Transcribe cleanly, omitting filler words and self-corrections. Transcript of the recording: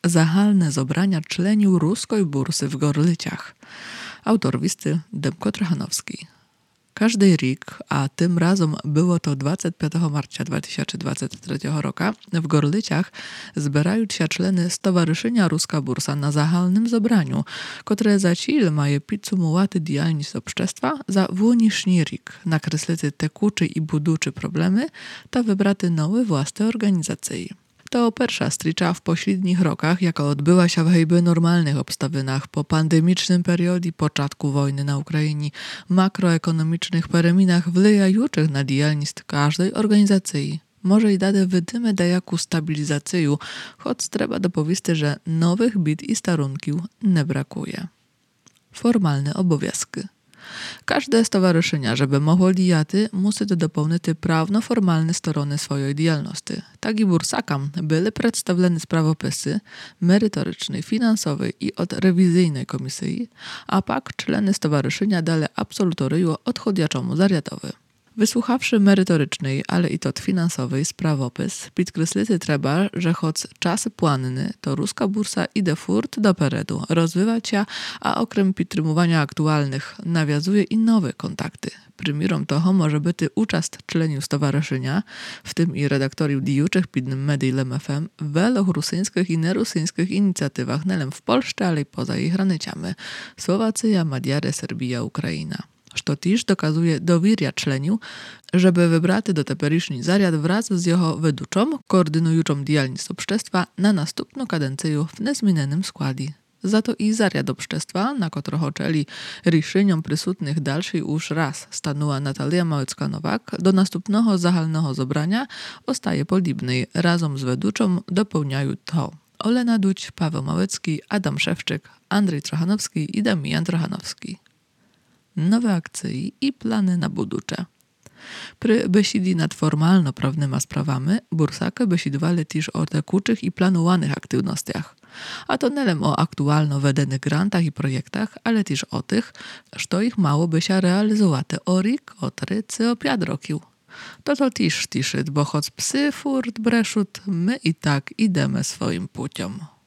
Zahalne zobrania členiu ruskoj bursy w Gorlićach. Autor listy Demko Trochanowski. Każdy rok, a tym razem było to 25 marca 2023 roku, w Gorlićach zbierają się człeny Stowarzyszenia Ruska Bursa na zahalnym zobraniu, które za cel maje підсумувати діяльність общества za włoniszny rok, nakreślić tekuczy i buduczy problemy, ta wybrać nowe własne organizacje. To pierwsza stricza w pośrednich rokach, jaka odbyła się w hejby normalnych obstawinach po pandemicznym periodzie początku wojny na Ukrainie, makroekonomicznych pereminach wpływających na działalność każdej organizacji. Może i dade wydymy dajaku stabilizację, choć trzeba dopowiedzieć, że nowych bit i starunków nie brakuje. Formalne obowiązki. Każde stowarzyszenie, żeby mogło działać, musi dopełnić prawno-formalne strony swojej działalności. Tak i bursakam były przedstawione sprawopisy merytorycznej, finansowej i od rewizyjnej komisji, a pak człeny stowarzyszenia dali absolutorium odchodziaczomu zariadowi. Wysłuchawszy merytorycznej, ale i tot finansowej sprawopis, podkreślić trzeba, że choć czasy płanne, to ruska bursa idzie furt do peredu, rozwijać się, a okrem podtrzymywania aktualnych nawiązuje i nowe kontakty. Przymierem toho może być uczast członów stowarzyszenia, w tym i redaktorów diuczych pidnym Medilem FM, w wielu rusyńskich i nerusyńskich inicjatywach nie w Polsce, ale i poza ich granicami. Słowacja, Maďary, Serbia, Ukraina. Co też dokazuje dowieria człeniu, żeby wybraty do teperyszny zariad wraz z jego weduczą, koordynującą działalność obszczestwa na następną kadencję w niezmienionym składzie. Za to i zariad obszczestwa, na którego czeli riszyniom przysutnych dalszej już raz stanęła Natalia Małecka-Nowak, do następnego zahalnego zobrania ostaje podobny. Razem z weduczą dopełniają to Olena Duć, Paweł Małecki, Adam Szewczyk, Andrzej Trochanowski i Damian Trochanowski. Nowe akcje i plany na buducze. Przy besidi nad formalno-prawnymi sprawami bursake besidowali też o tekuczych i planowanych aktywnościach. A to nie o aktualno wedenych grantach i projektach, ale też o tych, co ich mało by się realizować o rok, o 3 czy o 5 roków. To też tiszyt, bo choć psy furt breszut, my i tak idziemy swoim putiom.